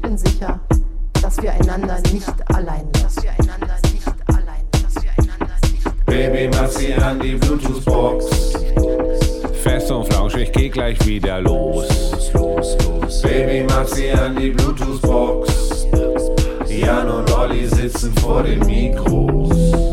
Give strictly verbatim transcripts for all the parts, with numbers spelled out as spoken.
bin sicher, dass wir einander nicht allein lassen. Dass wir einander nicht allein lassen. Dass wir einander nicht Baby, mach sie an die Bluetooth-Box. Fest und flauschig, geh gleich wieder los. Los, los. Baby, mach sie an die Bluetooth-Box. Jan und Olli sitzen vor den Mikros.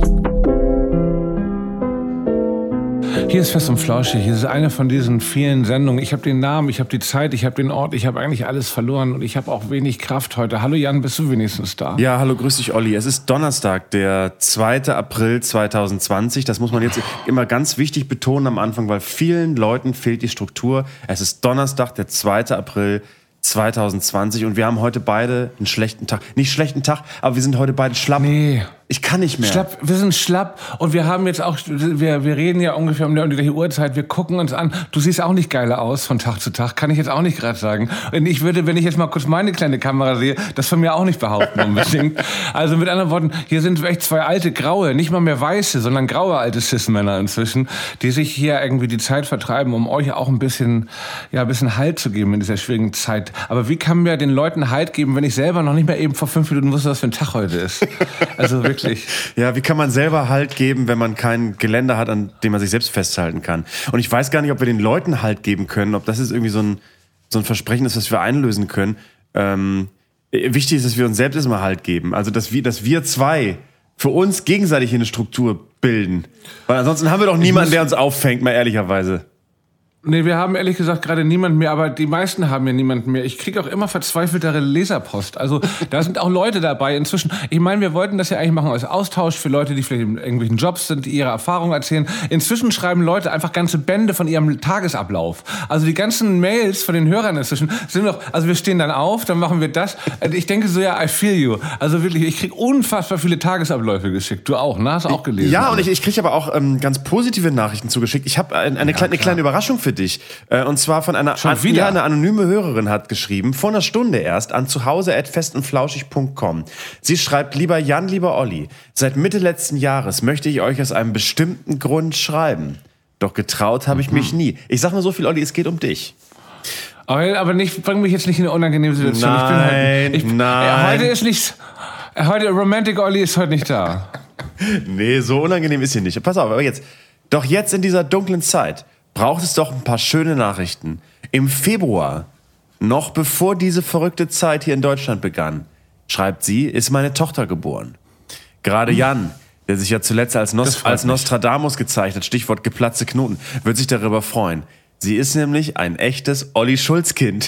Hier ist Fest und Flauschig. Hier ist eine von diesen vielen Sendungen. Ich habe den Namen, ich habe die Zeit, ich habe den Ort, ich habe eigentlich alles verloren und ich habe auch wenig Kraft heute. Hallo Jan, bist du wenigstens da? Ja, hallo, grüß dich Olli. Es ist Donnerstag, der zweiter April zweitausendzwanzig. Das muss man jetzt immer ganz wichtig betonen am Anfang, weil vielen Leuten fehlt die Struktur. Es ist Donnerstag, der zweiter April zweitausendzwanzig und wir haben heute beide einen schlechten Tag. Nicht schlechten Tag, aber wir sind heute beide schlapp. Nee. Ich kann nicht mehr. Schlapp, wir sind schlapp und wir haben jetzt auch, wir, wir reden ja ungefähr um die gleiche Uhrzeit, wir gucken uns an. Du siehst auch nicht geiler aus von Tag zu Tag, kann ich jetzt auch nicht gerade sagen. Und ich würde, wenn ich jetzt mal kurz meine kleine Kamera sehe, das von mir auch nicht behaupten unbedingt. Also mit anderen Worten, hier sind echt zwei alte graue, nicht mal mehr weiße, sondern graue alte Cis-Männer inzwischen, die sich hier irgendwie die Zeit vertreiben, um euch auch ein bisschen, ja, ein bisschen Halt zu geben in dieser schwierigen Zeit. Aber wie kann mir den Leuten Halt geben, wenn ich selber noch nicht mehr eben vor fünf Minuten wusste, was für ein Tag heute ist? Also wirklich. Ja, wie kann man selber Halt geben, wenn man kein Geländer hat, an dem man sich selbst festhalten kann? Und ich weiß gar nicht, ob wir den Leuten Halt geben können, ob das jetzt irgendwie so ein, so ein Versprechen ist, was wir einlösen können. Ähm, wichtig ist, dass wir uns selbst erstmal Halt geben. Also, dass wir, dass wir zwei für uns gegenseitig eine Struktur bilden. Weil ansonsten haben wir doch niemanden, der uns auffängt, mal ehrlicherweise. Nee, wir haben ehrlich gesagt gerade niemanden mehr, aber die meisten haben ja niemanden mehr. Ich kriege auch immer verzweifeltere Leserpost. Also da sind auch Leute dabei inzwischen. Ich meine, wir wollten das ja eigentlich machen als Austausch für Leute, die vielleicht in irgendwelchen Jobs sind, die ihre Erfahrungen erzählen. Inzwischen schreiben Leute einfach ganze Bände von ihrem Tagesablauf. Also die ganzen Mails von den Hörern inzwischen sind doch, also wir stehen dann auf, dann machen wir das. Ich denke so, ja, I feel you. Also wirklich, ich kriege unfassbar viele Tagesabläufe geschickt. Du auch, ne? Hast du auch gelesen? Ja, und ich, ich kriege aber auch ähm, ganz positive Nachrichten zugeschickt. Ich habe eine, eine, ja, kleine, eine kleine Überraschung für dich. Und zwar von einer, an, ja, eine anonyme Hörerin hat geschrieben, vor einer Stunde erst, an zuhause at festundflauschig punkt com. Sie schreibt, lieber Jan, lieber Olli, seit Mitte letzten Jahres möchte ich euch aus einem bestimmten Grund schreiben. Doch getraut habe ich mhm. mich nie. Ich sag nur so viel, Olli, es geht um dich. Aber, aber nicht, bring mich jetzt nicht in eine unangenehme Situation. Nein, ich bin halt, ich, nein. Heute ist nicht, heute, Romantic Olli ist heute nicht da. Nee, so unangenehm ist sie nicht. Pass auf, aber jetzt, doch jetzt in dieser dunklen Zeit, braucht es doch ein paar schöne Nachrichten. Im Februar, noch bevor diese verrückte Zeit hier in Deutschland begann, schreibt sie, ist meine Tochter geboren. Gerade Jan, der sich ja zuletzt als, Nost- als Nostradamus gezeigt hat, Stichwort geplatzte Knoten, wird sich darüber freuen. Sie ist nämlich ein echtes Olli Schulz-Kind.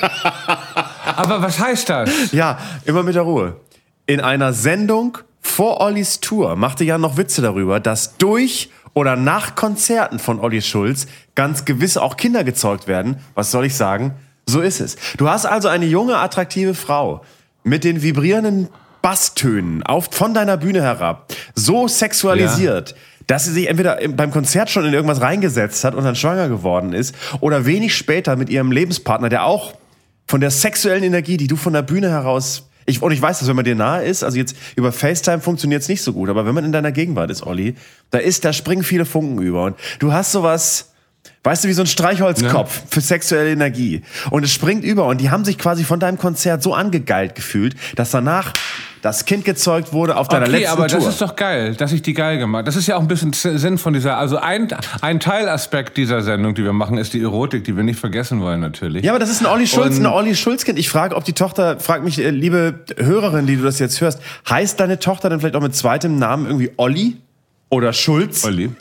Aber was heißt das? Ja, immer mit der Ruhe. In einer Sendung vor Ollis Tour machte Jan noch Witze darüber, dass durch oder nach Konzerten von Olli Schulz ganz gewiss auch Kinder gezeugt werden. Was soll ich sagen? So ist es. Du hast also eine junge, attraktive Frau mit den vibrierenden Basstönen auf, von deiner Bühne herab, so sexualisiert, ja, dass sie sich entweder beim Konzert schon in irgendwas reingesetzt hat und dann schwanger geworden ist oder wenig später mit ihrem Lebenspartner, der auch von der sexuellen Energie, die du von der Bühne heraus... Ich, und ich weiß, dass wenn man dir nahe ist, also jetzt über FaceTime funktioniert es nicht so gut, aber wenn man in deiner Gegenwart ist, Olli, da ist, da springen viele Funken über und du hast sowas, weißt du, wie so ein Streichholzkopf, ja, für sexuelle Energie und es springt über und die haben sich quasi von deinem Konzert so angegeilt gefühlt, dass danach das Kind gezeugt wurde auf deiner okay, letzten aber Tour. Das ist doch geil, dass ich die geil gemacht. Das ist ja auch ein bisschen Sinn von dieser, also ein, ein Teilaspekt dieser Sendung, die wir machen, ist die Erotik, die wir nicht vergessen wollen natürlich. Ja, aber das ist ein Olli Schulz, ein Olli Schulz-Kind. Ich frage, ob die Tochter, frag mich, liebe Hörerin, die du das jetzt hörst, heißt deine Tochter dann vielleicht auch mit zweitem Namen irgendwie Olli oder Schulz? Olli.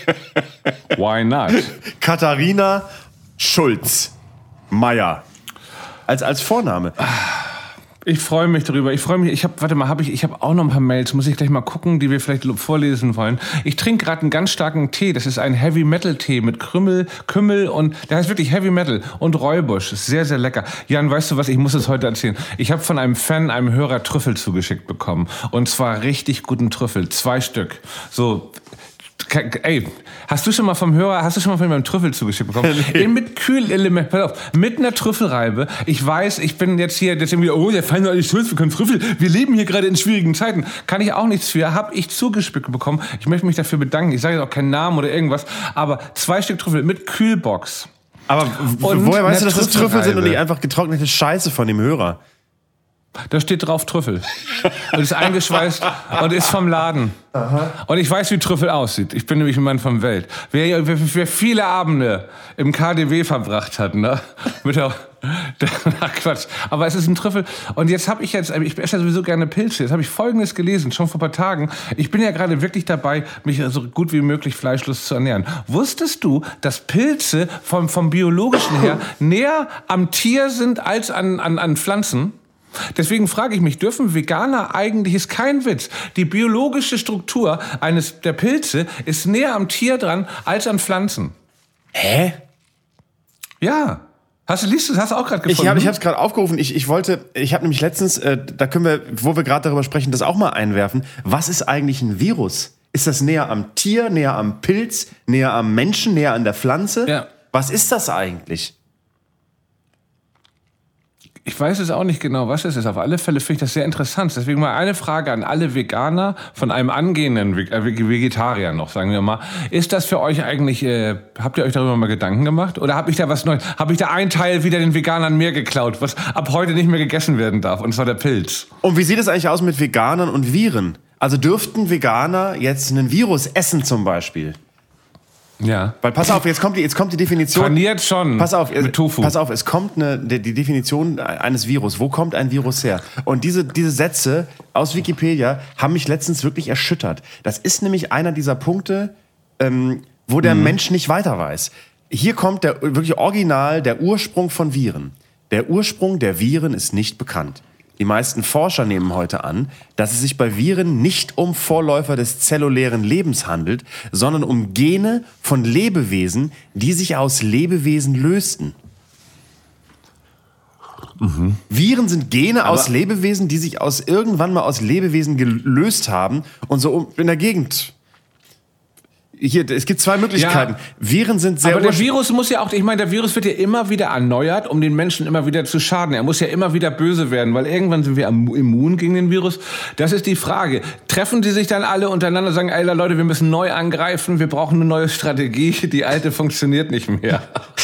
Why not? Katharina Schulz Meier. Als, als Vorname. Ich freue mich darüber. Ich freue mich. Ich habe, warte mal, habe ich, ich habe auch noch ein paar Mails. Muss ich gleich mal gucken, die wir vielleicht vorlesen wollen. Ich trinke gerade einen ganz starken Tee. Das ist ein Heavy Metal Tee mit Krümmel, Kümmel und der heißt wirklich Heavy Metal und Räubusch. Ist sehr, sehr lecker. Jan, weißt du was? Ich muss es heute erzählen. Ich habe von einem Fan, einem Hörer Trüffel zugeschickt bekommen und zwar richtig guten Trüffel, zwei Stück. So. Ey, hast du schon mal vom Hörer, hast du schon mal von meinem Trüffel zugeschickt bekommen? Nee. Mit Kühlelement, pass auf, mit einer Trüffelreibe. Ich weiß, ich bin jetzt hier, jetzt irgendwie, oh, der Feind alles Schulz, wir können Trüffel. Wir leben hier gerade in schwierigen Zeiten. Kann ich auch nichts für, hab ich zugeschickt bekommen. Ich möchte mich dafür bedanken. Ich sage jetzt auch keinen Namen oder irgendwas, aber zwei Stück Trüffel mit Kühlbox. Aber w- woher weißt du, dass das Trüffel sind und nicht einfach getrocknete Scheiße von dem Hörer? Da steht drauf Trüffel. Und ist eingeschweißt und ist vom Laden. Aha. Und ich weiß, wie Trüffel aussieht. Ich bin nämlich ein Mann von Welt. Wer, wer, wer viele Abende im K D W verbracht hat, ne? Mit der, der, ach Quatsch. Aber es ist ein Trüffel. Und jetzt habe ich jetzt, ich esse ja sowieso gerne Pilze. Jetzt habe ich Folgendes gelesen, schon vor ein paar Tagen. Ich bin ja gerade wirklich dabei, mich so gut wie möglich fleischlos zu ernähren. Wusstest du, dass Pilze vom, vom Biologischen her näher am Tier sind als an, an, an Pflanzen? Deswegen frage ich mich, dürfen Veganer eigentlich, ist kein Witz, die biologische Struktur eines der Pilze ist näher am Tier dran als an Pflanzen. Hä? Ja. Hast du, liest du, hast du auch gerade gefunden? Ich habe ich es gerade aufgerufen. Ich, ich wollte, ich habe nämlich letztens, äh, da können wir, wo wir gerade darüber sprechen, das auch mal einwerfen. Was ist eigentlich ein Virus? Ist das näher am Tier, näher am Pilz, näher am Menschen, näher an der Pflanze? Ja. Was ist das eigentlich? Ich weiß es auch nicht genau, was es ist. Auf alle Fälle finde ich das sehr interessant. Deswegen mal eine Frage an alle Veganer von einem angehenden Vegetarier noch, sagen wir mal. Ist das für euch eigentlich, äh, habt ihr euch darüber mal Gedanken gemacht? Oder habe ich da was Neues? Habe ich da einen Teil wieder den Veganern mehr geklaut, was ab heute nicht mehr gegessen werden darf? Und zwar der Pilz. Und wie sieht es eigentlich aus mit Veganern und Viren? Also dürften Veganer jetzt einen Virus essen zum Beispiel? Ja. Weil pass auf, jetzt kommt die, jetzt kommt die Definition. Paniert schon. Pass auf, mit Tofu. Pass auf, es kommt eine, die, die Definition eines Virus. Wo kommt ein Virus her? Und diese, diese Sätze aus Wikipedia haben mich letztens wirklich erschüttert. Das ist nämlich einer dieser Punkte, ähm, wo der mhm. Mensch nicht weiter weiß. Hier kommt der wirklich original der Ursprung von Viren. Der Ursprung der Viren ist nicht bekannt. Die meisten Forscher nehmen heute an, dass es sich bei Viren nicht um Vorläufer des zellulären Lebens handelt, sondern um Gene von Lebewesen, die sich aus Lebewesen lösten. Mhm. Viren sind Gene Aber aus Lebewesen, die sich aus irgendwann mal aus Lebewesen gelöst haben und so in der Gegend. Hier, es gibt zwei Möglichkeiten. Ja, Viren sind sehr. Aber der Virus muss ja auch, ich meine, der Virus wird ja immer wieder erneuert, um den Menschen immer wieder zu schaden. Er muss ja immer wieder böse werden, weil irgendwann sind wir immun gegen den Virus. Das ist die Frage. Treffen die sich dann alle untereinander und sagen, ey Leute, wir müssen neu angreifen, wir brauchen eine neue Strategie, die alte funktioniert nicht mehr.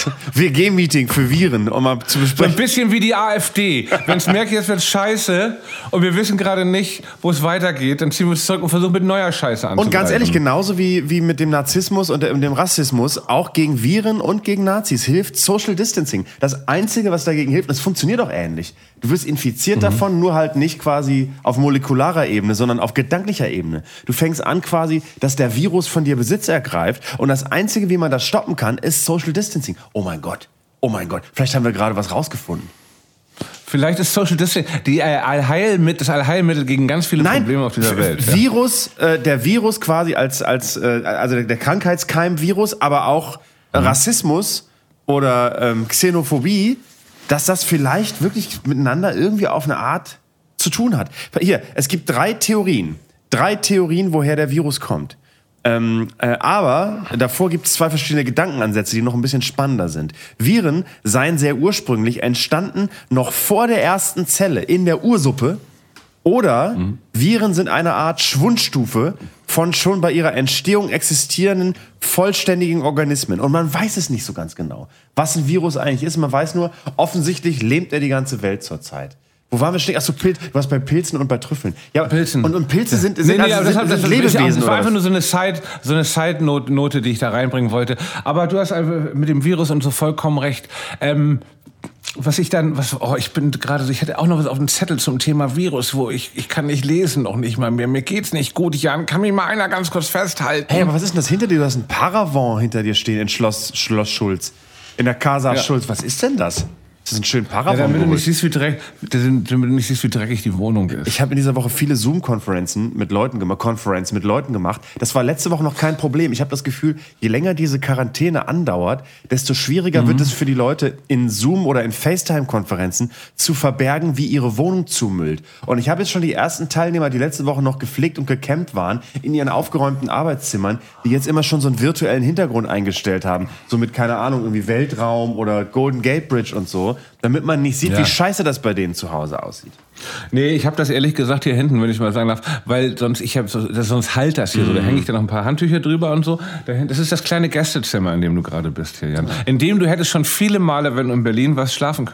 W G-Meeting für Viren, um mal zu besprechen. So ein bisschen wie die AfD. Wenn es merkt, jetzt wird scheiße und wir wissen gerade nicht, wo es weitergeht, dann ziehen wir uns zurück und versuchen mit neuer Scheiße anzugreifen. Und ganz ehrlich, genauso wie, wie mit dem Narzissmus und dem Rassismus, auch gegen Viren und gegen Nazis hilft Social Distancing. Das Einzige, was dagegen hilft, das funktioniert auch ähnlich. Du wirst infiziert mhm. davon, nur halt nicht quasi auf molekularer Ebene, sondern auf gedanklicher Ebene. Du fängst an quasi, dass der Virus von dir Besitz ergreift und das Einzige, wie man das stoppen kann, ist Social Distancing. Oh mein Gott, oh mein Gott, vielleicht haben wir gerade was rausgefunden. Vielleicht ist Social Distancing die Allheilmittel, das Allheilmittel gegen ganz viele Nein, Probleme auf dieser Welt. Ja. Virus, äh, der Virus quasi als, als äh, also der, der Krankheitskeim-Virus, aber auch äh, mhm. Rassismus oder ähm, Xenophobie, dass das vielleicht wirklich miteinander irgendwie auf eine Art zu tun hat. Hier, es gibt drei Theorien. Drei Theorien, woher der Virus kommt. Ähm, äh, aber davor gibt es zwei verschiedene Gedankenansätze, die noch ein bisschen spannender sind. Viren seien sehr ursprünglich entstanden noch vor der ersten Zelle in der Ursuppe. Oder mhm. Viren sind eine Art Schwundstufe von schon bei ihrer Entstehung existierenden vollständigen Organismen. Und man weiß es nicht so ganz genau, was ein Virus eigentlich ist. Man weiß nur, offensichtlich lähmt er die ganze Welt zurzeit. Wo waren wir stehen? Achso, Pilz. Du warst bei Pilzen und bei Trüffeln. Ja, Pilzen. Und, und Pilze sind, sind, nee, nee, also, das, sind, das, sind das, Lebewesen. Das war oder einfach was? nur so eine Side, so eine Side-Note, die ich da reinbringen wollte. Aber du hast einfach mit dem Virus und so vollkommen recht. Ähm, was ich dann, was, oh, ich bin gerade so, ich hatte auch noch was auf dem Zettel zum Thema Virus, wo ich, ich kann nicht lesen, noch nicht mal mehr. Mir geht's nicht gut. Jan, kann mich mal einer ganz kurz festhalten? Hey, aber was ist denn das hinter dir? Du hast ein Paravent hinter dir stehen in Schloss, Schloss Schulz. In der Casa ja. Schulz. Was ist denn das? Das ist ein schön Paravent. Ja, damit du nicht siehst, wie dreckig, damit du nicht siehst, wie dreckig die Wohnung ist. Ich habe in dieser Woche viele Zoom-Konferenzen mit Leuten gemacht, Conference mit Leuten gemacht. Das war letzte Woche noch kein Problem. Ich habe das Gefühl, je länger diese Quarantäne andauert, desto schwieriger mhm. wird es für die Leute in Zoom oder in FaceTime-Konferenzen zu verbergen, wie ihre Wohnung zumüllt. Und ich habe jetzt schon die ersten Teilnehmer, die letzte Woche noch gepflegt und gecampt waren, in ihren aufgeräumten Arbeitszimmern, die jetzt immer schon so einen virtuellen Hintergrund eingestellt haben. So mit, keine Ahnung, irgendwie Weltraum oder Golden Gate Bridge und so. Damit man nicht sieht, ja. wie scheiße das bei denen zu Hause aussieht. Nee, ich habe das ehrlich gesagt hier hinten, wenn ich mal sagen darf, weil sonst ich habe so, das, sonst halt das hier mm. so, da hänge ich dann noch ein paar Handtücher drüber und so. Das ist das kleine Gästezimmer, in dem du gerade bist hier, Jan. In dem du hättest schon viele Male, wenn du in Berlin warst, schlafen können.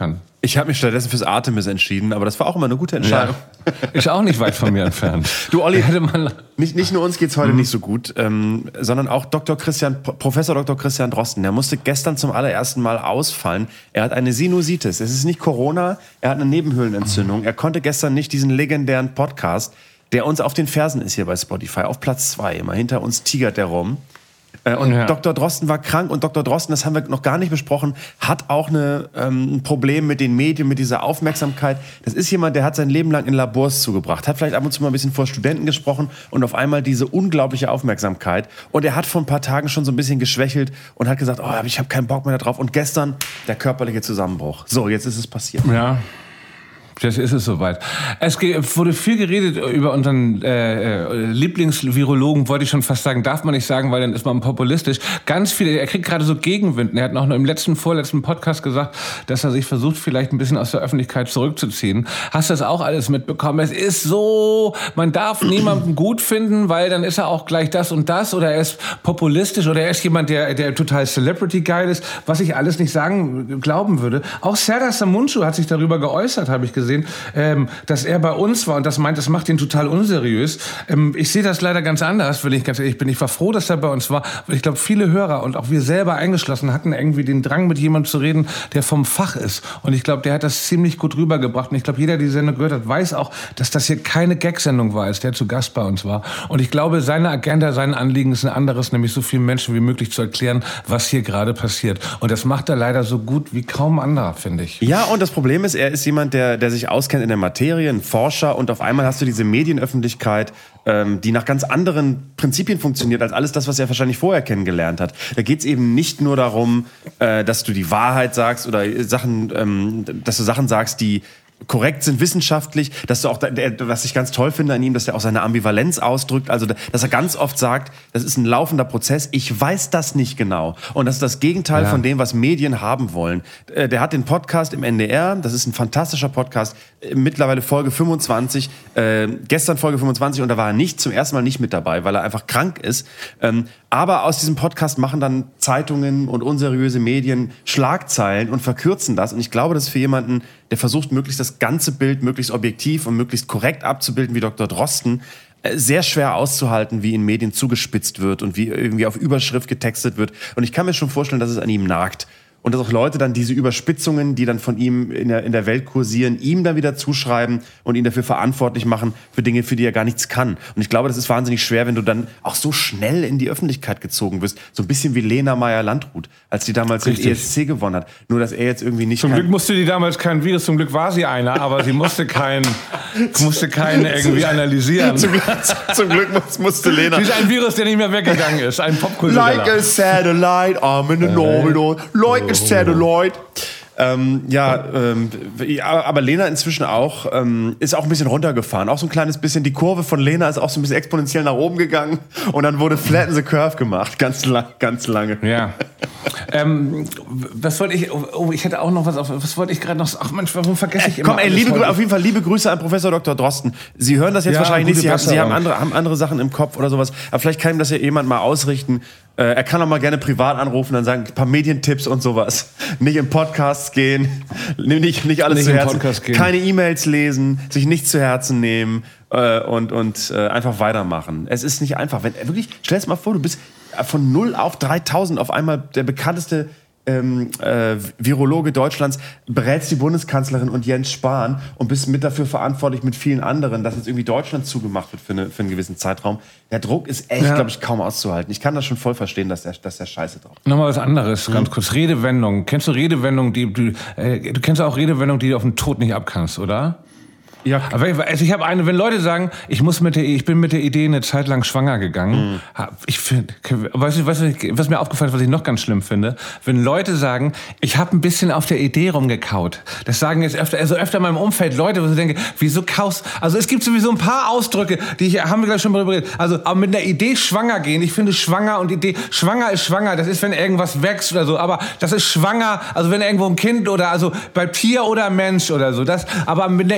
Ich habe mich stattdessen fürs Artemis entschieden, aber das war auch immer eine gute Entscheidung. Ja. Ist auch nicht weit von mir entfernt. Du, Olli, Hätte man nicht, nicht nur uns geht's heute mhm. nicht so gut, ähm, sondern auch Doktor Christian, Professor Doktor Christian Drosten. Der musste gestern zum allerersten Mal ausfallen. Er hat eine Sinusitis. Es ist nicht Corona, er hat eine Nebenhöhlenentzündung. Er konnte gestern nicht diesen legendären Podcast, der uns auf den Fersen ist hier bei Spotify, auf Platz zwei. Immer hinter uns tigert der rum. Und ja. Doktor Drosten war krank und Doktor Drosten, das haben wir noch gar nicht besprochen, hat auch eine, ähm, ein Problem mit den Medien, mit dieser Aufmerksamkeit. Das ist jemand, der hat sein Leben lang in Labors zugebracht, hat vielleicht ab und zu mal ein bisschen vor Studenten gesprochen und auf einmal diese unglaubliche Aufmerksamkeit. Und er hat vor ein paar Tagen schon so ein bisschen geschwächelt und hat gesagt, oh, ich habe keinen Bock mehr darauf. Und gestern der körperliche Zusammenbruch. So, jetzt ist es passiert. Ja. Jetzt ist es soweit. Es wurde viel geredet über unseren äh, Lieblingsvirologen, wollte ich schon fast sagen, darf man nicht sagen, weil dann ist man populistisch. Ganz viele, er kriegt gerade so Gegenwind. Er hat noch im letzten, vorletzten Podcast gesagt, dass er sich versucht, vielleicht ein bisschen aus der Öffentlichkeit zurückzuziehen. Hast du das auch alles mitbekommen? Es ist so, man darf niemanden gut finden, weil dann ist er auch gleich das und das oder er ist populistisch oder er ist jemand, der, der total Celebrity-geil ist, was ich alles nicht sagen, glauben würde. Auch Serdar Somuncu hat sich darüber geäußert, habe ich gesehen. Ähm, dass er bei uns war und das meint, das macht ihn total unseriös. Ähm, ich sehe das leider ganz anders, wenn ich ganz ehrlich bin. Ich war froh, dass er bei uns war, weil ich glaube, viele Hörer und auch wir selber eingeschlossen hatten irgendwie den Drang, mit jemandem zu reden, der vom Fach ist. Und ich glaube, der hat das ziemlich gut rübergebracht. Und ich glaube, jeder, der die Sendung gehört hat, weiß auch, dass das hier keine Gag-Sendung war, als der zu Gast bei uns war. Und ich glaube, seine Agenda, sein Anliegen ist ein anderes, nämlich so vielen Menschen wie möglich zu erklären, was hier gerade passiert. Und das macht er leider so gut wie kaum anderer, finde ich. Ja, und das Problem ist, er ist jemand, der, der sich sich auskennt in der Materie, ein Forscher, und auf einmal hast du diese Medienöffentlichkeit, ähm, die nach ganz anderen Prinzipien funktioniert als alles das, was er wahrscheinlich vorher kennengelernt hat. Da geht es eben nicht nur darum, äh, dass du die Wahrheit sagst oder Sachen, ähm, dass du Sachen sagst, die korrekt sind wissenschaftlich, dass du auch, was ich ganz toll finde an ihm, dass er auch seine Ambivalenz ausdrückt, also dass er ganz oft sagt, das ist ein laufender Prozess, ich weiß das nicht genau. Und das ist das Gegenteil ja. von dem, was Medien haben wollen. Der hat den Podcast im N D R, das ist ein fantastischer Podcast, mittlerweile Folge fünfundzwanzig, äh, gestern Folge fünfundzwanzig, und da war er nicht, zum ersten Mal nicht mit dabei, weil er einfach krank ist. Ähm, aber aus diesem Podcast machen dann Zeitungen und unseriöse Medien Schlagzeilen und verkürzen das. Und ich glaube, das ist für jemanden, der versucht, möglichst das ganze Bild möglichst objektiv und möglichst korrekt abzubilden, wie Doktor Drosten, sehr schwer auszuhalten, wie in Medien zugespitzt wird und wie irgendwie auf Überschrift getextet wird. Und ich kann mir schon vorstellen, dass es an ihm nagt. Und dass auch Leute dann diese Überspitzungen, die dann von ihm in der, in der Welt kursieren, ihm dann wieder zuschreiben und ihn dafür verantwortlich machen für Dinge, für die er gar nichts kann. Und ich glaube, das ist wahnsinnig schwer, wenn du dann auch so schnell in die Öffentlichkeit gezogen wirst. So ein bisschen wie Lena Meyer-Landrut, als die damals den E S C gewonnen hat. Nur, dass er jetzt irgendwie nicht... Zum Glück musste die damals kein Virus, zum Glück war sie einer, aber sie musste keinen musste keinen irgendwie analysieren. Zum Glück, zum Glück musste Lena... Sie ist ein Virus, der nicht mehr weggegangen ist, ein Popkultureller. Like a satellite, I'm in the orbit, like a satellite. Ähm, ja, ähm, aber Lena inzwischen auch, ähm, ist auch ein bisschen runtergefahren. Auch so ein kleines bisschen, die Kurve von Lena ist auch so ein bisschen exponentiell nach oben gegangen und dann wurde Flatten the Curve gemacht, ganz, lang, ganz lange. Ja. ähm, was wollte ich, oh, ich hätte auch noch was auf, was wollte ich gerade noch, ach Mensch, warum vergesse ich äh, immer Komm, ey, liebe, auf jeden Fall liebe Grüße an Professor Doktor Drosten. Sie hören das jetzt ja, wahrscheinlich nicht, Sie, haben, Sie haben, andere, haben andere Sachen im Kopf oder sowas, aber vielleicht kann ihm das ja jemand mal ausrichten. Äh, er kann auch mal gerne privat anrufen, dann sagen ein paar Medientipps und sowas. Nicht in Podcasts gehen, nicht, nicht alles nicht zu Herzen, keine E-Mails lesen, sich nichts zu Herzen nehmen äh, und, und äh, einfach weitermachen. Es ist nicht einfach. Wenn, wirklich, stell dir mal vor, du bist von null auf dreitausend auf einmal der bekannteste Ähm, äh, Virologe Deutschlands, berätst die Bundeskanzlerin und Jens Spahn und bist mit dafür verantwortlich mit vielen anderen, dass jetzt irgendwie Deutschland zugemacht wird für, eine, für einen gewissen Zeitraum. Der Druck ist echt, ja. glaube ich, kaum auszuhalten. Ich kann das schon voll verstehen, dass der, dass der Scheiße drauf ist. Nochmal was anderes, mhm. ganz kurz. Redewendungen. Kennst du Redewendungen, die du, äh, du kennst auch Redewendungen, die du auf den Tod nicht abkannst, oder? Ja. Aber also ich habe eine, wenn Leute sagen, ich muss mit der, ich bin mit der Idee eine Zeit lang schwanger gegangen. Mhm. Ich finde, weißt du, weißt du, was mir aufgefallen ist, was ich noch ganz schlimm finde, wenn Leute sagen, ich habe ein bisschen auf der Idee rumgekaut. Das sagen jetzt öfter, also öfter in meinem Umfeld Leute, wo ich denke, wieso kaust? Also es gibt sowieso ein paar Ausdrücke, die ich, haben wir gleich schon darüber geredet. Also aber mit einer Idee schwanger gehen. Ich finde schwanger und Idee, schwanger ist schwanger. Das ist, wenn irgendwas wächst oder so. Aber das ist schwanger, also wenn irgendwo ein Kind oder also bei Tier oder Mensch oder so. Das, aber mit einer Idee schwanger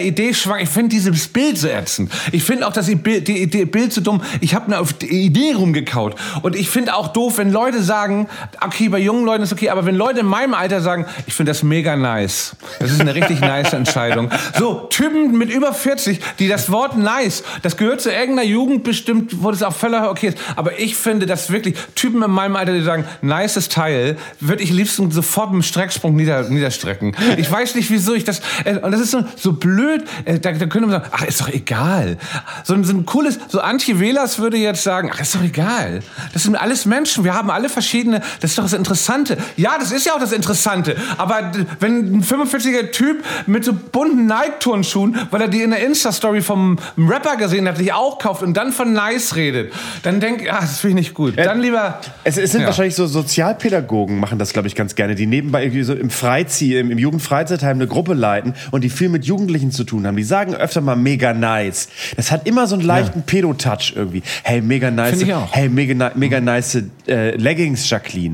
schwanger. Ich finde dieses Bild so ätzend. Ich finde auch, dass die Bild, die, die Bild so dumm. Ich habe eine Idee rumgekaut. Und ich finde auch doof, wenn Leute sagen, okay, bei jungen Leuten ist okay, aber wenn Leute in meinem Alter sagen, ich finde das mega nice. Das ist eine richtig nice Entscheidung. So, Typen mit über vierzig, die das Wort nice, das gehört zu irgendeiner Jugend bestimmt, wo das auch völlig okay ist. Aber ich finde, dass wirklich Typen in meinem Alter, die sagen, nices Teil, würde ich liebsten sofort mit dem Strecksprung nieder, niederstrecken. Ich weiß nicht, wieso ich das, äh, und das ist so, so blöd, äh, da, da könnte man sagen, ach, ist doch egal. So, so ein cooles, so Anti-Wählers würde jetzt sagen, ach, ist doch egal. Das sind alles Menschen, wir haben alle verschiedene, das ist doch das Interessante. Ja, das ist ja auch das Interessante. Aber wenn ein fünfundvierziger Typ mit so bunten Nike-Turnschuhen, weil er die in der Insta-Story vom Rapper gesehen hat, die auch kauft und dann von nice redet, dann denkt, ah, das finde ich nicht gut. Dann lieber... Es, es sind ja. wahrscheinlich so Sozialpädagogen, machen das, glaube ich, ganz gerne, die nebenbei irgendwie so im Freizeit, im, im Jugendfreizeitheim eine Gruppe leiten und die viel mit Jugendlichen zu tun haben. Die sagen öfter mal mega nice. Das hat immer so einen leichten ja. Pedo-Touch irgendwie. Hey, mega nice. Finde ich auch. Hey, mega, mega nice äh, Leggings, Jacqueline.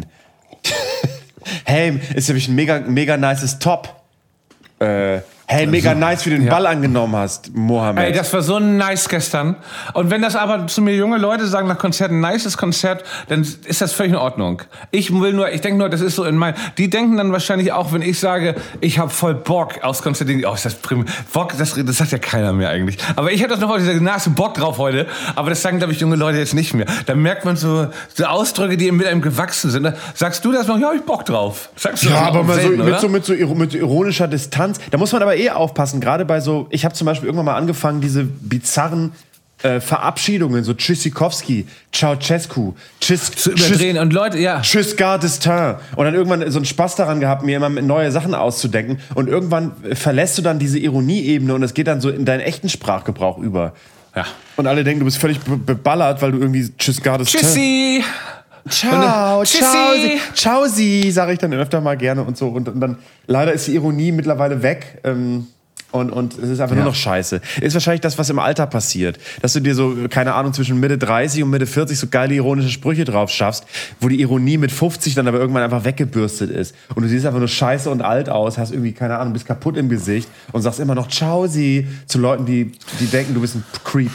Hey, ist nämlich ein mega, mega nices Top. Äh, hey, mega also, nice, wie du den ja. Ball angenommen hast, Mohammed. Ey, das war so nice gestern. Und wenn das aber zu mir junge Leute sagen nach Konzerten, nices Konzert, dann ist das völlig in Ordnung. Ich will nur, ich denke nur, das ist so in mein, die denken dann wahrscheinlich auch, wenn ich sage, ich habe voll Bock aufs Konzert, oh, ist das prim, Bock, das, das sagt ja keiner mehr eigentlich. Aber ich hätte das noch heute gesagt, na, hast du Bock drauf heute? Aber das sagen, glaube ich, junge Leute jetzt nicht mehr. Da merkt man so, so Ausdrücke, die mit einem gewachsen sind. Da sagst du das noch? Ja, hab ich Bock drauf. Sagst du ja, aber mal selten, so, mit, so, mit, so, mit so ironischer Distanz. Da muss man aber eh aufpassen, gerade bei so, ich habe zum Beispiel irgendwann mal angefangen, diese bizarren äh, Verabschiedungen, so Tschüssikowski, Ceausescu, Tschüss, zu überdrehen. Tschüss, und Leute, ja. Tschüss, Gardestin. Und dann irgendwann so einen Spaß daran gehabt, mir immer neue Sachen auszudenken. Und irgendwann verlässt du dann diese Ironieebene und es geht dann so in deinen echten Sprachgebrauch über. Ja. Und alle denken, du bist völlig be- beballert, weil du irgendwie Tschüss, Gardestin. Tschüssi! Ciao, Tschüssi. ciao, ciao, sie, sage ich dann öfter mal gerne und so. Und, und dann, leider ist die Ironie mittlerweile weg. Ähm, und, und es ist einfach ja. nur noch scheiße. Ist wahrscheinlich das, was im Alter passiert. Dass du dir so, keine Ahnung, zwischen Mitte dreißig und Mitte vierzig so geile ironische Sprüche drauf schaffst, wo die Ironie mit fünfzig dann aber irgendwann einfach weggebürstet ist. Und du siehst einfach nur scheiße und alt aus, hast irgendwie, keine Ahnung, bist kaputt im Gesicht und sagst immer noch ciao, sie zu Leuten, die, die denken, du bist ein Creep.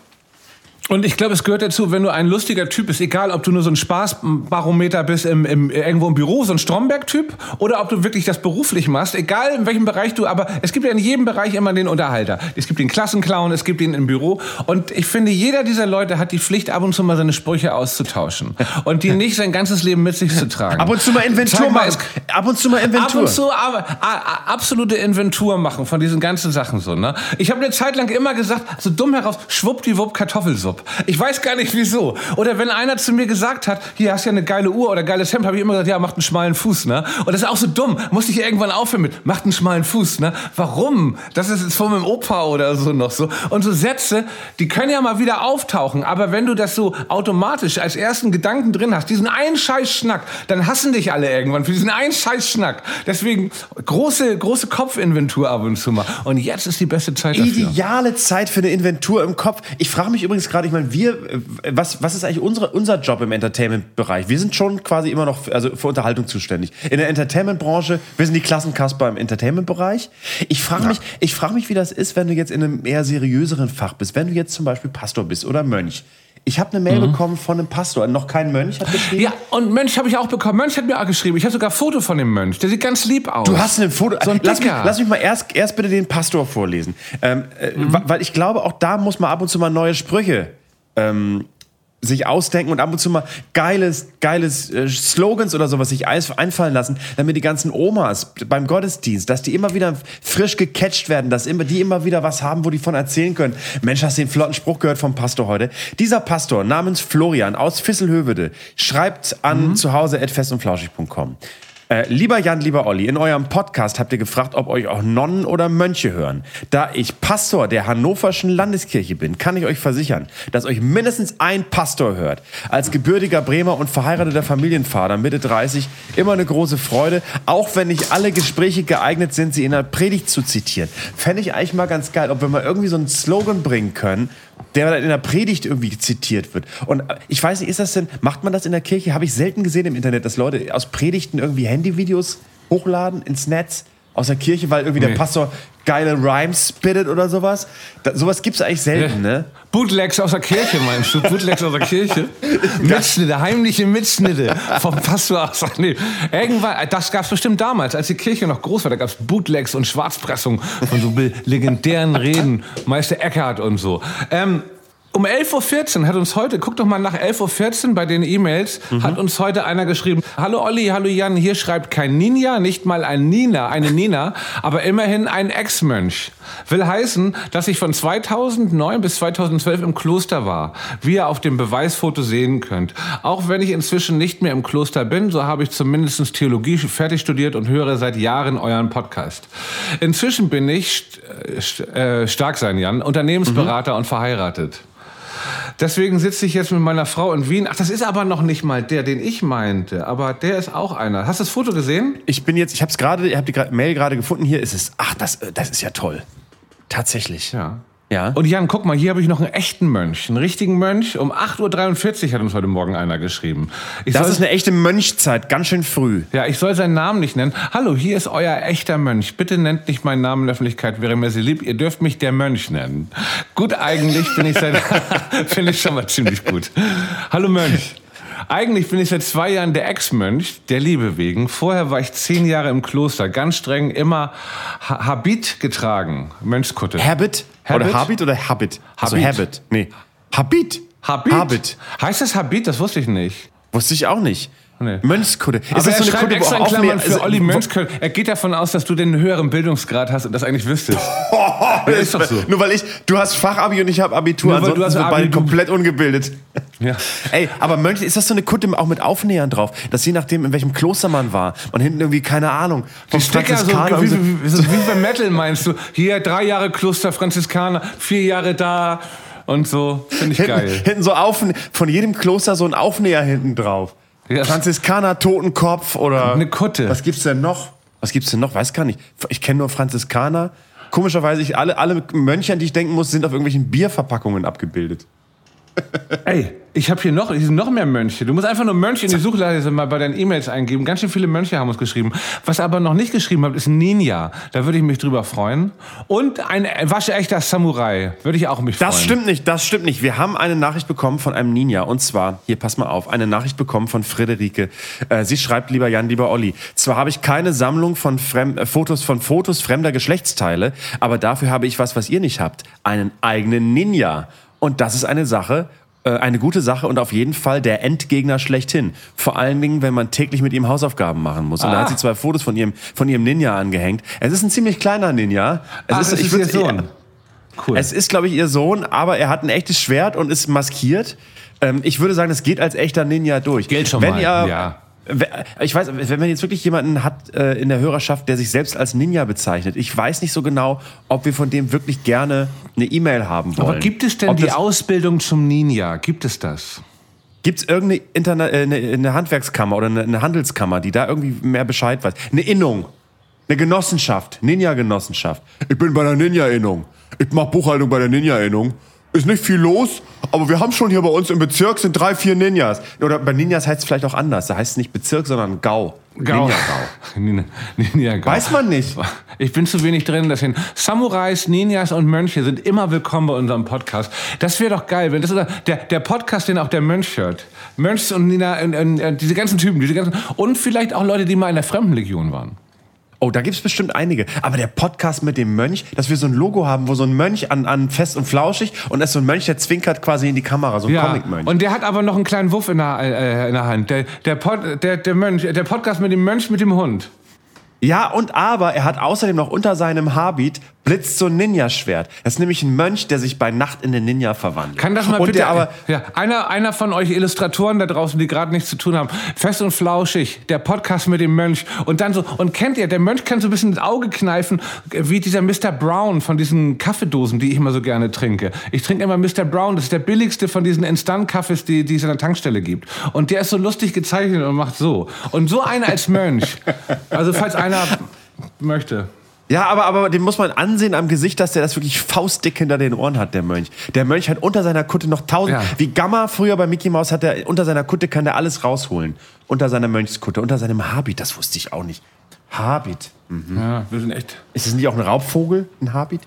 Und ich glaube, es gehört dazu, wenn du ein lustiger Typ bist, egal ob du nur so ein Spaßbarometer bist im, im, irgendwo im Büro, so ein Stromberg-Typ, oder ob du wirklich das beruflich machst, egal in welchem Bereich du, aber es gibt ja in jedem Bereich immer den Unterhalter. Es gibt den Klassenclown, es gibt ihn im Büro. Und ich finde, jeder dieser Leute hat die Pflicht, ab und zu mal seine Sprüche auszutauschen. Und die nicht sein ganzes Leben mit sich zu tragen. Ab und zu mal Inventur mal, machen. Ab und zu mal Inventur. Ab und zu aber, a, a, absolute Inventur machen von diesen ganzen Sachen so. Ne? Ich habe eine Zeit lang immer gesagt, so dumm heraus, schwuppdiwupp Kartoffelsupp. Ich weiß gar nicht wieso. Oder wenn einer zu mir gesagt hat, hier hast du ja eine geile Uhr oder geiles Hemd, habe ich immer gesagt, ja, macht einen schmalen Fuß, ne? Und das ist auch so dumm. Musste ich irgendwann aufhören mit, macht einen schmalen Fuß, ne? Warum? Das ist jetzt von meinem Opa oder so noch so. Und so Sätze, die können ja mal wieder auftauchen. Aber wenn du das so automatisch als ersten Gedanken drin hast, diesen einen Scheiß-Schnack, dann hassen dich alle irgendwann für diesen einen Scheiß-Schnack. Deswegen große, große Kopfinventur ab und zu mal. Und jetzt ist die beste Zeit dafür. Ideale Zeit für eine Inventur im Kopf. Ich frage mich übrigens gerade, ich meine, wir Was, was ist eigentlich unsere, unser Job im Entertainment-Bereich? Wir sind schon quasi immer noch also für Unterhaltung zuständig. In der Entertainment-Branche, wir sind die Klassenkasper im Entertainment-Bereich. Ich frage ja. mich, ich frage mich, wie das ist, wenn du jetzt in einem eher seriöseren Fach bist. Wenn du jetzt zum Beispiel Pastor bist oder Mönch. Ich habe eine Mail mhm. bekommen von einem Pastor. Noch kein Mönch hat geschrieben. Ja, und Mönch habe ich auch bekommen. Mönch hat mir auch geschrieben. Ich habe sogar ein Foto von dem Mönch. Der sieht ganz lieb aus. Du hast ein Foto. So ein lass, mich, lass mich mal erst, erst bitte den Pastor vorlesen. Ähm, mhm. Weil ich glaube, auch da muss man ab und zu mal neue Sprüche ähm, sich ausdenken und ab und zu mal geiles, geiles äh, Slogans oder sowas sich einfallen lassen, damit die ganzen Omas beim Gottesdienst, dass die immer wieder frisch gecatcht werden, dass immer, die immer wieder was haben, wo die von erzählen können. Mensch, hast du den flotten Spruch gehört vom Pastor heute? Dieser Pastor namens Florian aus Visselhövede schreibt an mhm. zuhause at festundflauschig punkt com. Äh, lieber Jan, lieber Olli, in eurem Podcast habt ihr gefragt, ob euch auch Nonnen oder Mönche hören. Da ich Pastor der Hannoverschen Landeskirche bin, kann ich euch versichern, dass euch mindestens ein Pastor hört. Als gebürtiger Bremer und verheirateter Familienvater, Mitte dreißig, immer eine große Freude, auch wenn nicht alle Gespräche geeignet sind, sie in der Predigt zu zitieren. Fände ich eigentlich mal ganz geil, ob wir mal irgendwie so einen Slogan bringen können, der dann in der Predigt irgendwie zitiert wird. Und ich weiß nicht, ist das denn, macht man das in der Kirche? Habe ich selten gesehen im Internet, dass Leute aus Predigten irgendwie Handyvideos hochladen ins Netz aus der Kirche, weil irgendwie Nee. der Pastor geile Rhymes spittet oder sowas? Da, sowas gibt's eigentlich selten, ne? Bootlegs aus der Kirche, meinst du? Bootlegs aus der Kirche? Mitschnitte, heimliche Mitschnitte vom Pastor aus. Nee. Irgendwann, das gab es bestimmt damals, als die Kirche noch groß war. Da gab es Bootlegs und Schwarzpressung von so legendären Reden. Meister Eckhart und so. Ähm, Um elf Uhr vierzehn hat uns heute, guck doch mal nach elf Uhr vierzehn bei den E-Mails, mhm. hat uns heute einer geschrieben, hallo Olli, hallo Jan, hier schreibt kein Ninja, nicht mal ein Nina, eine Nina, aber immerhin ein Ex-Mönch. Will heißen, dass ich von zweitausendneun bis zweitausendzwölf im Kloster war, wie ihr auf dem Beweisfoto sehen könnt. Auch wenn ich inzwischen nicht mehr im Kloster bin, so habe ich zumindest Theologie fertig studiert und höre seit Jahren euren Podcast. Inzwischen bin ich, st- äh, stark sein Jan, Unternehmensberater mhm. und verheiratet. Deswegen sitze ich jetzt mit meiner Frau in Wien. Ach, das ist aber noch nicht mal der, den ich meinte. Aber der ist auch einer. Hast du das Foto gesehen? Ich bin jetzt, ich habe es gerade, ich habe die Mail gerade gefunden. Hier ist es. Ach, das, das ist ja toll. Tatsächlich. Ja. Ja. Und Jan, guck mal, hier habe ich noch einen echten Mönch. Einen richtigen Mönch. Um acht Uhr dreiundvierzig hat uns heute Morgen einer geschrieben. Ich das soll, ist eine echte Mönchzeit. Ganz schön früh. Ja, ich soll seinen Namen nicht nennen. Hallo, hier ist euer echter Mönch. Bitte nennt nicht meinen Namen in der Öffentlichkeit. Wäre mir sehr lieb. Ihr dürft mich der Mönch nennen. Gut, eigentlich bin ich seit... Finde ich schon mal ziemlich gut. Hallo Mönch. Eigentlich bin ich seit zwei Jahren der Ex-Mönch, der Liebe wegen. Vorher war ich zehn Jahre im Kloster, ganz streng immer ha- Habit getragen, Mönchskutte. Habit? Habit? Oder Habit oder Habit? Also Habit. Habit. Nee. Habit. Habit? Habit. Heißt das Habit? Das wusste ich nicht. Wusste ich auch nicht. Nee. Mönchskutte. Aber Ist das er so eine schreibt Kutte, wo extra in auch Klammern Aufnäher- für Olli Mönchskutte. Er geht davon aus, dass du den höheren Bildungsgrad hast und das eigentlich wüsstest. Ja, ist doch so. Nur weil ich, du hast Fachabi und ich habe Abitur, Nur weil ansonsten du hast sind wir Abi, beide du- komplett ungebildet. Ja. Ey, aber Mönch, ist das so eine Kutte auch mit Aufnähern drauf? Dass je nachdem, in welchem Kloster man war und hinten irgendwie, keine Ahnung, vom Die Sticker, so, Franziskaner wie, und so. wie, so wie bei Metal meinst du. Hier drei Jahre Kloster Franziskaner, vier Jahre da und so. Finde ich Hinten, geil. hinten so auf, von jedem Kloster so ein Aufnäher hinten drauf. Ja. Franziskaner, Totenkopf oder... Eine Kutte. Was gibt's denn noch? Was gibt's denn noch? Weiß gar nicht. Ich kenne nur Franziskaner. Komischerweise, ich, alle, alle Mönche, an die ich denken muss, sind auf irgendwelchen Bierverpackungen abgebildet. Ey, ich habe hier noch, hier sind noch mehr Mönche. Du musst einfach nur Mönche in die Suchleiste mal bei deinen E-Mails eingeben. Ganz schön viele Mönche haben uns geschrieben. Was ihr aber noch nicht geschrieben habt, ist Ninja. Da würde ich mich drüber freuen. Und ein waschechter Samurai. Würde ich auch mich freuen. Das stimmt nicht, das stimmt nicht. Wir haben eine Nachricht bekommen von einem Ninja. Und zwar, hier, pass mal auf, eine Nachricht bekommen von Friederike. Äh, sie schreibt, lieber Jan, lieber Olli, zwar habe ich keine Sammlung von Fremd, äh, Fotos von Fotos fremder Geschlechtsteile, aber dafür habe ich was, was ihr nicht habt. Einen eigenen Ninja. Und das ist eine Sache, äh, eine gute Sache und auf jeden Fall der Endgegner schlechthin. Vor allen Dingen, wenn man täglich mit ihm Hausaufgaben machen muss. Und Ah. da hat sie zwei Fotos von ihrem, von ihrem Ninja angehängt. Es ist ein ziemlich kleiner Ninja. Es Ah, das ist ich ihr würd- Sohn. Cool. Es ist, glaube ich, ihr Sohn, aber er hat ein echtes Schwert und ist maskiert. Ähm, ich würde sagen, es geht als echter Ninja durch. Gilt schon wenn mal, Ihr, ja. we- Ich weiß, wenn man jetzt wirklich jemanden hat äh, in der Hörerschaft, der sich selbst als Ninja bezeichnet, ich weiß nicht so genau, ob wir von dem wirklich gerne eine E-Mail haben wollen. Aber gibt es denn Ob die das- Ausbildung zum Ninja? Gibt es das? Gibt es irgendeine Interna äh, eine, eine Handwerkskammer oder eine, eine Handelskammer, die da irgendwie mehr Bescheid weiß? Eine Innung, eine Genossenschaft, Ninja-Genossenschaft. Ich bin bei der Ninja-Innung. Ich mache Buchhaltung bei der Ninja-Innung. Ist nicht viel los, aber wir haben schon hier bei uns im Bezirk sind drei, vier Ninjas. Oder bei Ninjas heißt es vielleicht auch anders. Da heißt es nicht Bezirk, sondern Gau. Gau. Ninja-Gau. Ninja, Ninja Gau. Weiß man nicht. Ich bin zu wenig drin. Deswegen Samurais, Ninjas und Mönche sind immer willkommen bei unserem Podcast. Das wäre doch geil, wenn das oder der der Podcast, den auch der Mönch hört. Mönchs und Nina, und, und, und diese ganzen Typen, diese ganzen und vielleicht auch Leute, die mal in der Fremdenlegion waren. Oh, da gibt's bestimmt einige. Aber der Podcast mit dem Mönch, dass wir so ein Logo haben, wo so ein Mönch an, an fest und flauschig und da ist so ein Mönch, der zwinkert quasi in die Kamera, so ein Comic-Mönch. Und der hat aber noch einen kleinen Wuff in der, äh, in der Hand. Der, der, Pod, der, der, Mönch, der Podcast mit dem Mönch mit dem Hund. Ja, und aber er hat außerdem noch unter seinem Habit blitzt so ein Ninja-Schwert. Das ist nämlich ein Mönch, der sich bei Nacht in den Ninja verwandelt. Kann das mal und bitte, der aber ja, einer, einer von euch Illustratoren da draußen, die gerade nichts zu tun haben, fest und flauschig, der Podcast mit dem Mönch und dann so, und kennt ihr, der Mönch kann so ein bisschen ins Auge kneifen, wie dieser Mister Brown von diesen Kaffeedosen, die ich immer so gerne trinke. Ich trinke immer Mister Brown, das ist der billigste von diesen Instant-Kaffees, die, die es an der Tankstelle gibt. Und der ist so lustig gezeichnet und macht so. Und so einer als Mönch, also falls einer möchte. Ja, aber, aber den muss man ansehen am Gesicht, dass der das wirklich faustdick hinter den Ohren hat, der Mönch. Der Mönch hat unter seiner Kutte noch tausend... Ja. Wie Gamma früher bei Mickey Mouse hat er unter seiner Kutte kann der alles rausholen. Unter seiner Mönchskutte, unter seinem Habit, das wusste ich auch nicht. Habit. Mhm. Ja, wir sind echt... Ist das nicht auch ein Raubvogel, ein Habit?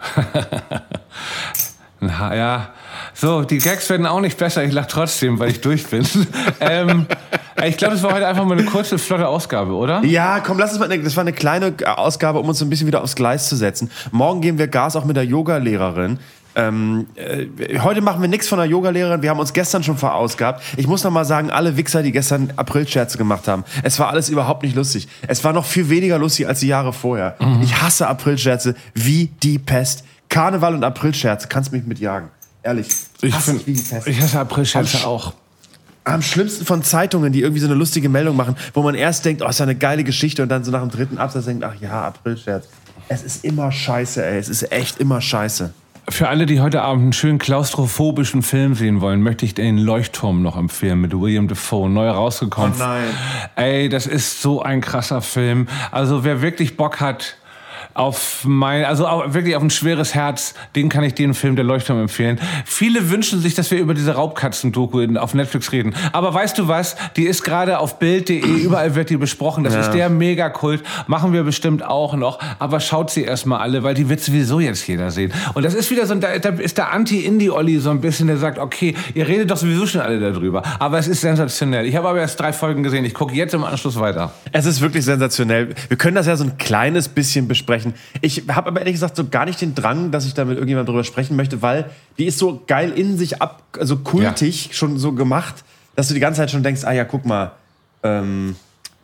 Ja, so, die Gags werden auch nicht besser. Ich lache trotzdem, weil ich durch bin. ähm, ich glaube, das war heute einfach mal eine kurze, flotte Ausgabe, oder? Ja, komm, lass uns mal. Das war eine kleine Ausgabe, um uns so ein bisschen wieder aufs Gleis zu setzen. Morgen geben wir Gas auch mit der Yoga-Lehrerin. Ähm, äh, heute machen wir nichts von der Yogalehrerin. Wir haben uns gestern schon verausgabt. Ich muss noch mal sagen, alle Wichser, die gestern Aprilscherze gemacht haben, es war alles überhaupt nicht lustig. Es war noch viel weniger lustig als die Jahre vorher. Mhm. Ich hasse Aprilscherze wie die Pest. Karneval und Aprilscherze, kannst mich mitjagen. Ehrlich. Ich, find, ich hasse Aprilscherze am, auch. Am schlimmsten von Zeitungen, die irgendwie so eine lustige Meldung machen, wo man erst denkt, oh, ist ja eine geile Geschichte und dann so nach dem dritten Absatz denkt, ach ja, Aprilscherz. Es ist immer scheiße, ey. Es ist echt immer scheiße. Für alle, die heute Abend einen schönen klaustrophobischen Film sehen wollen, möchte ich den Leuchtturm noch empfehlen mit William Dafoe, neu rausgekommen. Oh nein. Ey, das ist so ein krasser Film. Also wer wirklich Bock hat auf mein, also wirklich auf ein schweres Herz, den kann ich den Film Der Leuchtturm empfehlen. Viele wünschen sich, dass wir über diese Raubkatzen-Doku auf Netflix reden. Aber weißt du was? Die ist gerade auf Bild punkt de, überall wird die besprochen. Das ja. ist der Megakult. Machen wir bestimmt auch noch. Aber schaut sie erstmal alle, weil die wird sowieso jetzt jeder sehen. Und das ist wieder so, da, da ist der Anti-Indie-Olli so ein bisschen, der sagt, okay, ihr redet doch sowieso schon alle darüber. Aber es ist sensationell. Ich habe aber erst drei Folgen gesehen. Ich gucke jetzt im Anschluss weiter. Es ist wirklich sensationell. Wir können das ja so ein kleines bisschen besprechen. Ich habe aber ehrlich gesagt so gar nicht den Drang, dass ich da mit irgendjemandem drüber sprechen möchte, weil die ist so geil in sich ab, also kultig ja. schon so gemacht, dass du die ganze Zeit schon denkst, ah ja, guck mal, ähm,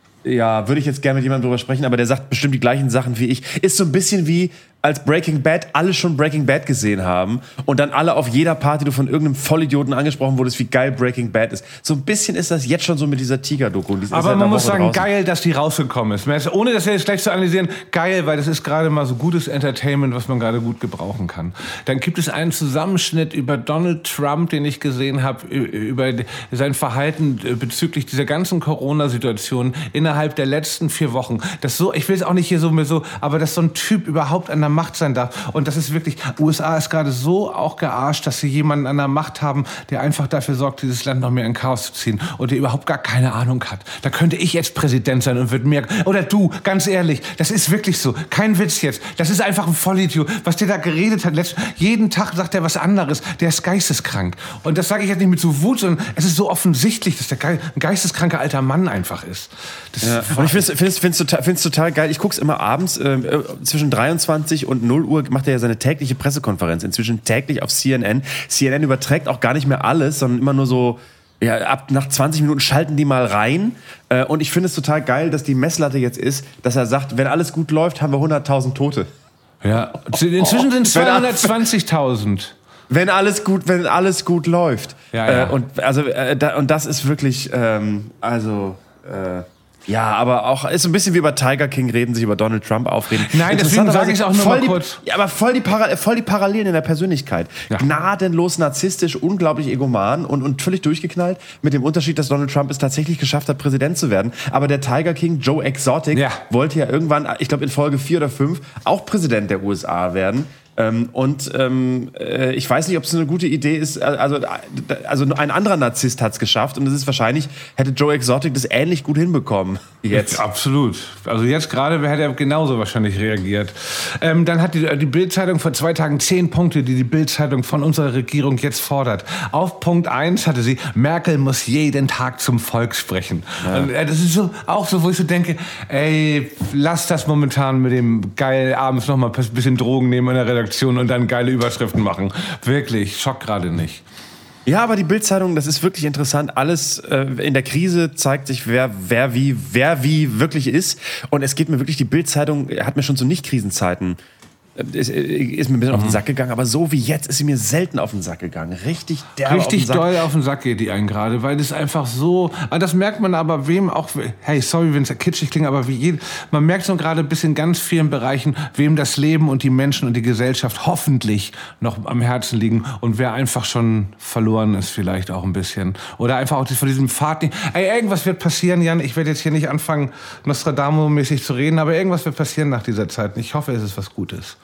ja, würde ich jetzt gerne mit jemandem drüber sprechen, aber der sagt bestimmt die gleichen Sachen wie ich. Ist so ein bisschen wie, als Breaking Bad alle schon Breaking Bad gesehen haben und dann alle auf jeder Party du von irgendeinem Vollidioten angesprochen wurdest, wie geil Breaking Bad ist. So ein bisschen ist das jetzt schon so mit dieser Tiger-Doku. Die aber man muss sagen, draußen. Geil, dass die rausgekommen ist. Ohne das jetzt gleich zu analysieren, geil, weil das ist gerade mal so gutes Entertainment, was man gerade gut gebrauchen kann. Dann gibt es einen Zusammenschnitt über Donald Trump, den ich gesehen habe, über sein Verhalten bezüglich dieser ganzen Corona-Situation innerhalb der letzten vier Wochen. Das so, ich will es auch nicht hier so mehr so, aber dass so ein Typ überhaupt an der Macht sein darf. Und das ist wirklich, U S A ist gerade so auch gearscht, dass sie jemanden an der Macht haben, der einfach dafür sorgt, dieses Land noch mehr in Chaos zu ziehen und der überhaupt gar keine Ahnung hat. Da könnte ich jetzt Präsident sein und würde mehr, oder du, ganz ehrlich, das ist wirklich so. Kein Witz jetzt. Das ist einfach ein Vollidiot. Was der da geredet hat, jeden Tag sagt er was anderes. Der ist geisteskrank. Und das sage ich jetzt nicht mit so Wut, sondern es ist so offensichtlich, dass der ein geisteskranker alter Mann einfach ist. Das ja. Und ich finde es total, total geil. Ich gucke es immer abends äh, zwischen dreiundzwanzig und null Uhr macht er ja seine tägliche Pressekonferenz. Inzwischen täglich auf C N N. C N N überträgt auch gar nicht mehr alles, sondern immer nur so, ja, ab nach zwanzig Minuten schalten die mal rein. Äh, und ich finde es total geil, dass die Messlatte jetzt ist, dass er sagt, wenn alles gut läuft, haben wir hunderttausend Tote. Ja, inzwischen sind es zweihundertzwanzigtausend. Wenn alles gut, wenn alles gut läuft. Ja, ja. Äh, und, also, äh, da, und das ist wirklich, ähm, also... Äh, ja, aber auch ist so ein bisschen wie über Tiger King reden, sich über Donald Trump aufreden. Nein, deswegen sage ich es auch nur mal die, kurz. Ja, aber voll die, Para, voll die Parallelen in der Persönlichkeit. Ja. Gnadenlos narzisstisch, unglaublich egoman und, und völlig durchgeknallt. Mit dem Unterschied, dass Donald Trump es tatsächlich geschafft hat, Präsident zu werden. Aber der Tiger King, Joe Exotic, ja. wollte ja irgendwann, ich glaube in Folge vier oder fünf, auch Präsident der U S A werden. Ähm, und ähm, äh, ich weiß nicht, ob es eine gute Idee ist. Also, also ein anderer Narzisst hat es geschafft und es ist wahrscheinlich, hätte Joe Exotic das ähnlich gut hinbekommen jetzt. Ja, absolut. Also jetzt gerade hätte er genauso wahrscheinlich reagiert. Ähm, dann hat die, die Bild-Zeitung vor zwei Tagen zehn Punkte, die die Bild-Zeitung von unserer Regierung jetzt fordert. Auf Punkt eins hatte sie, Merkel muss jeden Tag zum Volk sprechen. Ja. Und, äh, das ist so, auch so, wo ich so denke, ey, lass das momentan mit dem geil abends noch mal ein bisschen Drogen nehmen in der Redaktion und dann geile Überschriften machen. Wirklich, schock gerade nicht. Ja, aber die Bild-Zeitung, das ist wirklich interessant. Alles äh, in der Krise zeigt sich, wer, wer, wie, wer wie wirklich ist. Und es geht mir wirklich, die Bild-Zeitung hat mir schon zu Nicht-Krisenzeiten Ist, ist mir ein bisschen mhm. auf den Sack gegangen, aber so wie jetzt ist sie mir selten auf den Sack gegangen. Richtig derbe Richtig auf den Sack. doll auf den Sack geht die einen gerade, weil das einfach so, das merkt man aber wem auch, hey, sorry, wenn es kitschig klingt, aber wie jed, man merkt so gerade bis in ganz vielen Bereichen, wem das Leben und die Menschen und die Gesellschaft hoffentlich noch am Herzen liegen und wer einfach schon verloren ist vielleicht auch ein bisschen. Oder einfach auch von diesem Pfad nicht, ey, irgendwas wird passieren, Jan, ich werde jetzt hier nicht anfangen, Nostradamus-mäßig zu reden, aber irgendwas wird passieren nach dieser Zeit. Ich hoffe, es ist was Gutes.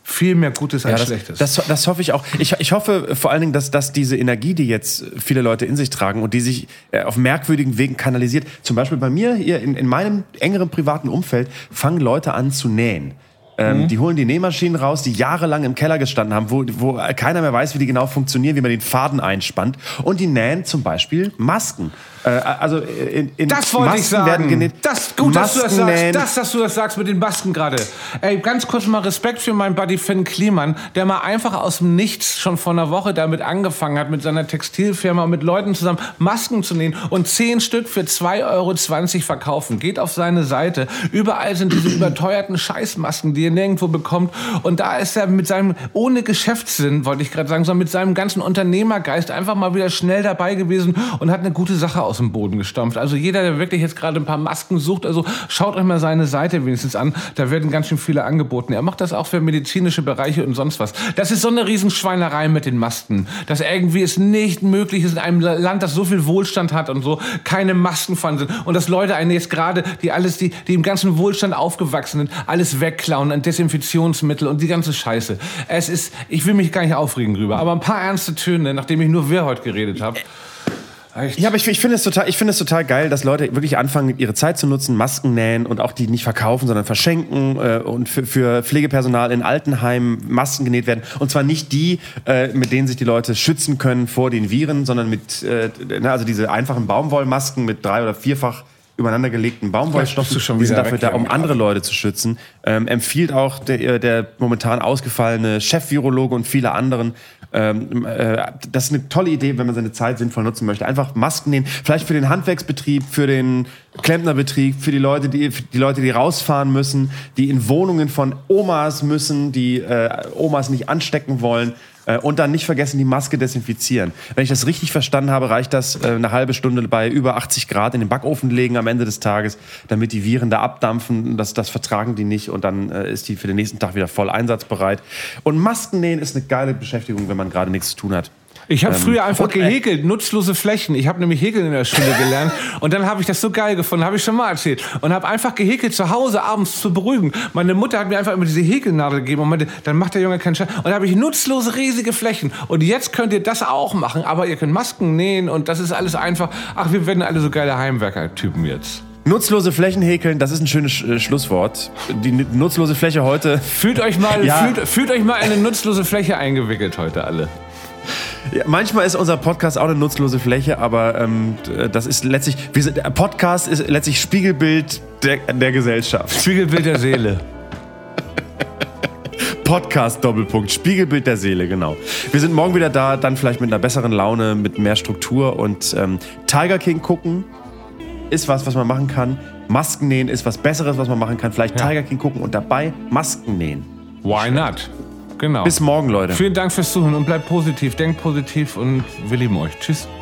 viel mehr Gutes als Ja, das, Schlechtes. das, das hoffe ich auch. Ich, ich hoffe vor allen Dingen, dass, dass diese Energie, die jetzt viele Leute in sich tragen und die sich äh, auf merkwürdigen Wegen kanalisiert, zum Beispiel bei mir hier in, in meinem engeren privaten Umfeld, fangen Leute an zu nähen. Ähm, mhm. Die holen die Nähmaschinen raus, die jahrelang im Keller gestanden haben, wo, wo keiner mehr weiß, wie die genau funktionieren, wie man den Faden einspannt. Und die nähen zum Beispiel Masken. Äh, also in, in das wollte Masken ich sagen. Werden genäht. Das, gut, dass du das Masken sagst. nähen. Das, dass du das sagst mit den Masken gerade. Ey, ganz kurz mal Respekt für meinen Buddy Finn Kliman, der mal einfach aus dem Nichts schon vor einer Woche damit angefangen hat, mit seiner Textilfirma und mit Leuten zusammen Masken zu nähen und zehn Stück für zwei Euro zwanzig verkaufen. Geht auf seine Seite. Überall sind diese überteuerten Scheißmasken, die ihr nirgendwo bekommt. Und da ist er mit seinem, ohne Geschäftssinn, wollte ich gerade sagen, sondern mit seinem ganzen Unternehmergeist einfach mal wieder schnell dabei gewesen und hat eine gute Sache aus dem Boden gestampft. Also jeder, der wirklich jetzt gerade ein paar Masken sucht, also schaut euch mal seine Seite wenigstens an. Da werden ganz schön viele angeboten. Er macht das auch für medizinische Bereiche und sonst was. Das ist so eine Riesenschweinerei mit den Masken. Dass irgendwie es nicht möglich ist, in einem Land, das so viel Wohlstand hat und so, keine Masken vorhanden sind. Und dass Leute einen jetzt gerade, die alles, die, die im ganzen Wohlstand aufgewachsen sind, alles wegklauen an Desinfektionsmittel und die ganze Scheiße. Es ist, ich will mich gar nicht aufregen drüber, aber ein paar ernste Töne, nachdem ich nur wir heute geredet habe. Echt? Ja, aber ich, ich finde es total, ich finde es total geil, dass Leute wirklich anfangen, ihre Zeit zu nutzen, Masken nähen und auch die nicht verkaufen, sondern verschenken äh, und für, für Pflegepersonal in Altenheimen Masken genäht werden. Und zwar nicht die, äh, mit denen sich die Leute schützen können vor den Viren, sondern mit, äh, also diese einfachen Baumwollmasken mit drei- oder vierfach übereinander gelegten Baumwollstoffen, die sind dafür da, um andere Leute zu schützen. Ähm, empfiehlt auch der, der momentan ausgefallene Chef-Virologe und viele anderen. Ähm, äh, das ist eine tolle Idee, wenn man seine Zeit sinnvoll nutzen möchte. Einfach Masken nähen, vielleicht für den Handwerksbetrieb, für den Klempnerbetrieb, für die Leute, die, für die Leute, die rausfahren müssen, die in Wohnungen von Omas müssen, die äh, Omas nicht anstecken wollen. Und dann nicht vergessen, die Maske desinfizieren. Wenn ich das richtig verstanden habe, reicht das äh, eine halbe Stunde bei über achtzig Grad in den Backofen legen am Ende des Tages, damit die Viren da abdampfen. Das, das vertragen die nicht und dann äh, ist die für den nächsten Tag wieder voll einsatzbereit. Und Masken nähen ist eine geile Beschäftigung, wenn man gerade nichts zu tun hat. Ich habe Ähm, früher einfach und, äh, gehäkelt, nutzlose Flächen. Ich habe nämlich Häkeln in der Schule gelernt und dann habe ich das so geil gefunden, habe ich schon mal erzählt. Und habe einfach gehäkelt zu Hause abends zu beruhigen. Meine Mutter hat mir einfach immer diese Häkelnadel gegeben und meinte, dann macht der Junge keinen Scheiß. Und da habe ich nutzlose riesige Flächen. Und jetzt könnt ihr das auch machen, aber ihr könnt Masken nähen und das ist alles einfach. Ach, wir werden alle so geile Heimwerker-Typen jetzt. Nutzlose Flächen häkeln, das ist ein schönes Sch- äh, Schlusswort. Die n- nutzlose Fläche heute. Fühlt euch mal, Ja. fühlt, fühlt euch mal in eine nutzlose Fläche eingewickelt heute alle. Ja, manchmal ist unser Podcast auch eine nutzlose Fläche, aber ähm, das ist letztlich, wir sind, der Podcast ist letztlich Spiegelbild der, der Gesellschaft. Spiegelbild der Seele. Podcast Doppelpunkt, Spiegelbild der Seele, genau. Wir sind morgen wieder da, dann vielleicht mit einer besseren Laune, mit mehr Struktur und ähm, Tiger King gucken ist was, was man machen kann. Masken nähen ist was Besseres, was man machen kann. Vielleicht Ja. Tiger King gucken und dabei Masken nähen. Why not? Genau. Bis morgen, Leute. Vielen Dank fürs Zuhören und bleibt positiv, denkt positiv und wir lieben euch. Tschüss.